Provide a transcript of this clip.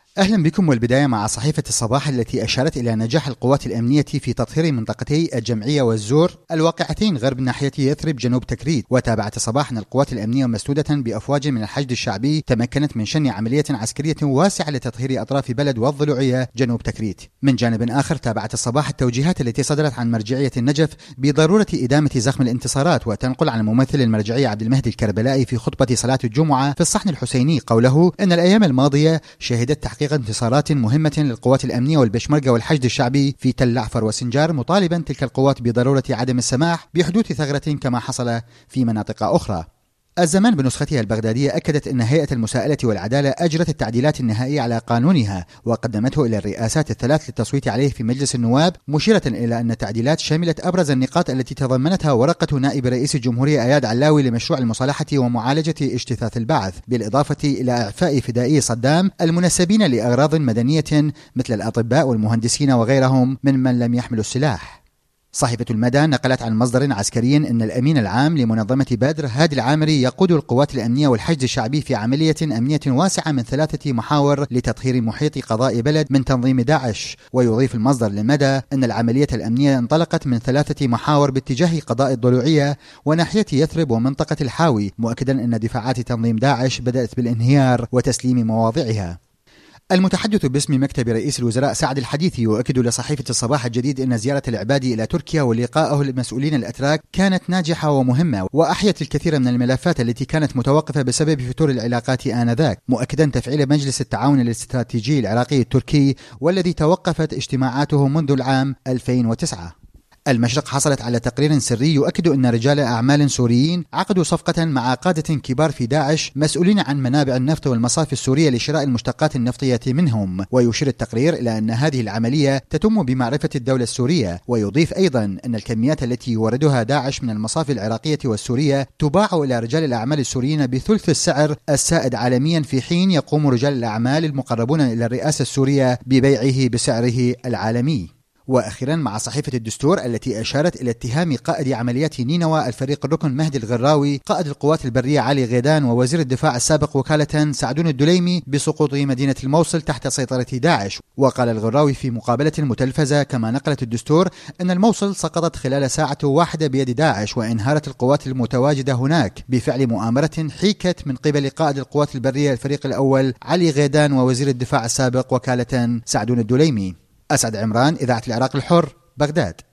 أهلا بكم، والبداية مع صحيفة الصباح التي أشارت إلى نجاح القوات الأمنية في تطهير منطقتي الجمعية والزور الواقعتين غرب ناحية يثرب جنوب تكريت. وتابعت الصباح أن القوات الأمنية مسدودة بأفواج من الحشد الشعبي تمكنت من شن عملية عسكرية واسعة لتطهير أطراف بلد والضلوعية جنوب تكريت. من جانب آخر تابعت الصباح التوجيهات التي صدرت عن مرجعية النجف بضرورة إدامة زخم الانتصارات، وتنقل عن ممثل المرجعية عبد المهدي الكربلائي في خطبة صلاة الجمعة في الصحن الحسيني قوله إن الأيام الماضية شهدت تحقيق انتصارات مهمة للقوات الأمنية والبشمركة والحشد الشعبي في تل عفر وسنجار، مطالبا تلك القوات بضرورة عدم السماح بحدوث ثغرة كما حصل في مناطق أخرى. الزمان بنسختها البغدادية أكدت أن هيئة المساءلة والعدالة أجرت التعديلات النهائية على قانونها وقدمته إلى الرئاسات الثلاث للتصويت عليه في مجلس النواب، مشيرة إلى أن التعديلات شملت أبرز النقاط التي تضمنتها ورقة نائب رئيس الجمهورية أياد علاوي لمشروع المصالحة ومعالجة اجتثاث البعث، بالإضافة إلى إعفاء فدائي صدام المنسبين لأغراض مدنية مثل الأطباء والمهندسين وغيرهم من لم يحملوا السلاح. صحيفة المدى نقلت عن مصدر عسكري أن الأمين العام لمنظمة بدر هادي العامري يقود القوات الأمنية والحشد الشعبي في عملية أمنية واسعة من 3 محاور لتطهير محيط قضاء بلد من تنظيم داعش. ويضيف المصدر للمدى أن العملية الأمنية انطلقت من 3 محاور باتجاه قضاء الضلوعية وناحية يثرب ومنطقة الحاوي، مؤكدا أن دفاعات تنظيم داعش بدأت بالانهيار وتسليم مواضعها. المتحدث باسم مكتب رئيس الوزراء سعد الحديثي يؤكد لصحيفة الصباح الجديد أن زيارة العبادي إلى تركيا ولقائه المسؤولين الأتراك كانت ناجحة ومهمة، وأحيت الكثير من الملفات التي كانت متوقفة بسبب فتور العلاقات آنذاك، مؤكدا تفعيل مجلس التعاون الاستراتيجي العراقي التركي والذي توقفت اجتماعاته منذ العام 2009. المشرق حصلت على تقرير سري يؤكد أن رجال أعمال سوريين عقدوا صفقة مع قادة كبار في داعش مسؤولين عن منابع النفط والمصافي السورية لشراء المشتقات النفطية منهم. ويشير التقرير إلى أن هذه العملية تتم بمعرفة الدولة السورية، ويضيف أيضا أن الكميات التي يوردها داعش من المصافي العراقية والسورية تباع إلى رجال الأعمال السوريين بثلث السعر السائد عالميا، في حين يقوم رجال الأعمال المقربون إلى الرئاسة السورية ببيعه بسعره العالمي. وأخيرا مع صحيفة الدستور التي أشارت إلى اتهام قائد عمليات نينوى الفريق الركن مهدي الغراوي قائد القوات البرية علي غيدان ووزير الدفاع السابق وكالة سعدون الدليمي بسقوط مدينة الموصل تحت سيطرة داعش. وقال الغراوي في مقابلة متلفزة كما نقلت الدستور أن الموصل سقطت خلال ساعة واحدة بيد داعش، وانهارت القوات المتواجدة هناك بفعل مؤامرة حيكت من قبل قائد القوات البرية الفريق الأول علي غيدان ووزير الدفاع السابق وكالة سعدون الدليمي. أسعد عمران، إذاعة العراق الحر، بغداد.